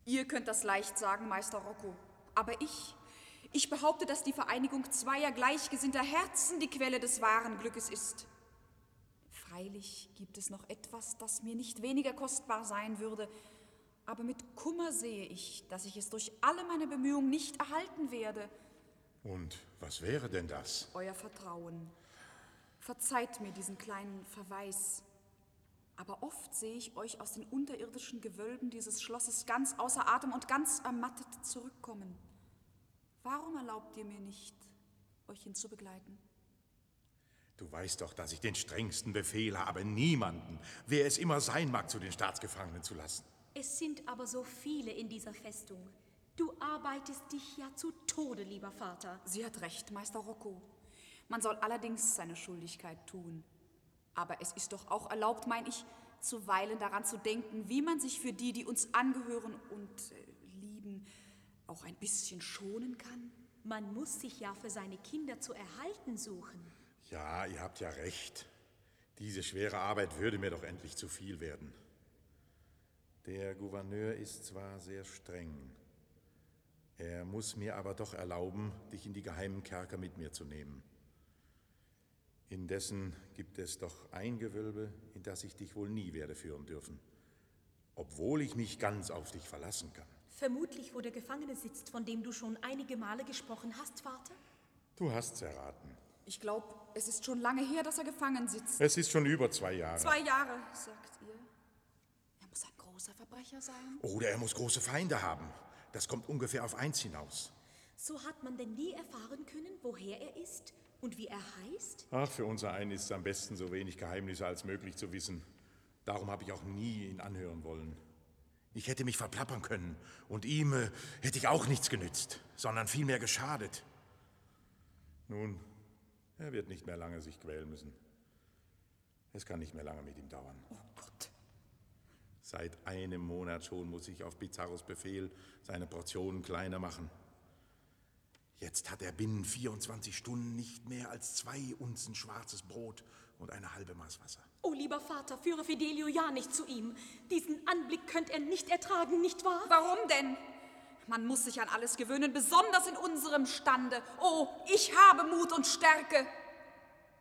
Ihr könnt das leicht sagen, Meister Rocco. Aber ich behaupte, dass die Vereinigung zweier gleichgesinnter Herzen die Quelle des wahren Glückes ist. Freilich gibt es noch etwas, das mir nicht weniger kostbar sein würde, aber mit Kummer sehe ich, dass ich es durch alle meine Bemühungen nicht erhalten werde. Und was wäre denn das? Euer Vertrauen. Verzeiht mir diesen kleinen Verweis. Aber oft sehe ich euch aus den unterirdischen Gewölben dieses Schlosses ganz außer Atem und ganz ermattet zurückkommen. Warum erlaubt ihr mir nicht, euch hinzubegleiten? Du weißt doch, dass ich den strengsten Befehl habe, niemanden, wer es immer sein mag, zu den Staatsgefangenen zu lassen. Es sind aber so viele in dieser Festung. Du arbeitest dich ja zu Tode, lieber Vater. Sie hat recht, Meister Rocco. Man soll allerdings seine Schuldigkeit tun. Aber es ist doch auch erlaubt, meine ich, zuweilen daran zu denken, wie man sich für die, die uns angehören und lieben, auch ein bisschen schonen kann. Man muss sich ja für seine Kinder zu erhalten suchen. Ja, ihr habt ja recht. Diese schwere Arbeit würde mir doch endlich zu viel werden. Der Gouverneur ist zwar sehr streng. Er muss mir aber doch erlauben, dich in die geheimen Kerker mit mir zu nehmen. Indessen gibt es doch ein Gewölbe, in das ich dich wohl nie werde führen dürfen, obwohl ich mich ganz auf dich verlassen kann. Vermutlich, wo der Gefangene sitzt, von dem du schon einige Male gesprochen hast, Vater? Du hast's erraten. Ich glaube, es ist schon lange her, dass er gefangen sitzt. Es ist schon über 2 Jahre. 2 Jahre, sagt ihr. Er muss ein großer Verbrecher sein. Oder er muss große Feinde haben. Das kommt ungefähr auf 1 hinaus. So hat man denn nie erfahren können, woher er ist und wie er heißt? Ach, für unser einen ist es am besten, so wenig Geheimnisse als möglich zu wissen. Darum habe ich auch nie ihn anhören wollen. Ich hätte mich verplappern können und ihm hätte ich auch nichts genützt, sondern vielmehr geschadet. Nun, er wird nicht mehr lange sich quälen müssen. Es kann nicht mehr lange mit ihm dauern. Oh Gott. Seit einem Monat schon muss ich auf Pizarros Befehl seine Portionen kleiner machen. Jetzt hat er binnen 24 Stunden nicht mehr als 2 Unzen schwarzes Brot und eine halbe Maß Wasser. Oh, lieber Vater, führe Fidelio ja nicht zu ihm. Diesen Anblick könnt er nicht ertragen, nicht wahr? Warum denn? Man muss sich an alles gewöhnen, besonders in unserem Stande. Oh, ich habe Mut und Stärke.